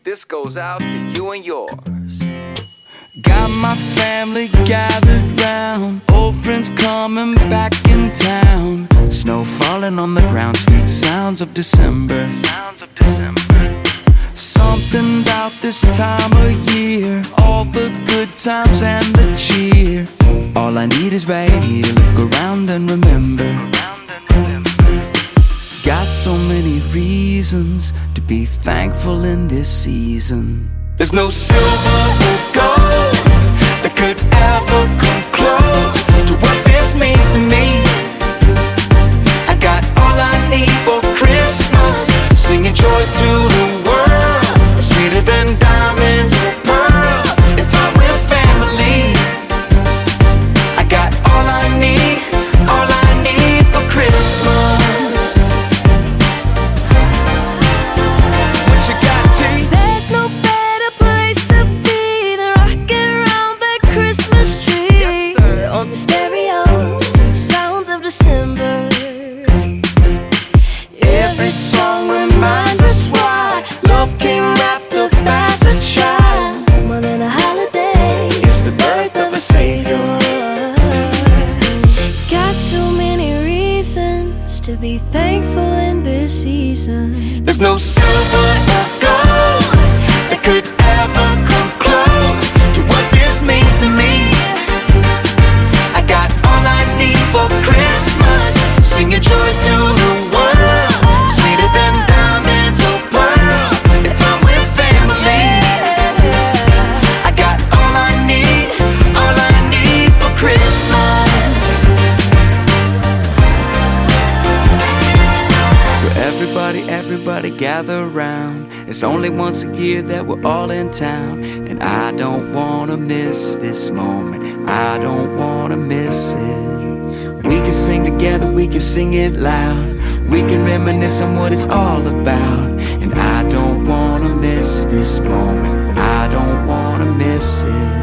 This goes out to you and yours. Got my family gathered round, old friends coming back in town. Snow falling on the ground, sweet sounds of December. Something about this time of year, all the good times and the cheer. All I need is right here, look around and remember. Got so many reasons to be thankful in this season. There's no silver or gold that could ever come close to what this means to me. I got all I need for Christmas, singing joy to the world. Sweeter than diamonds or pearls, it's all with family. I got all I need for Christmas. What you got, G? There's no better place to be than rocking around that Christmas tree. Yes, sir. On the stereo, sweet sounds of December. Every song reminds us why love came wrapped up as a child. More than a holiday, It's the birth of a savior. got so many reasons to be thankful in this season. There's no silver or gold that could ever come close to what this means to me. I got all I need for Christmas, singing joy to the world. Sweeter than diamonds or pearls, it's all with family. I got all I need for Christmas. So everybody gather round. It's only once a year that we're all in town, and I don't wanna miss this moment. I don't wanna miss it. We can sing together, we can sing it loud. We can reminisce on what it's all about, and I don't wanna miss this moment. I don't wanna miss it.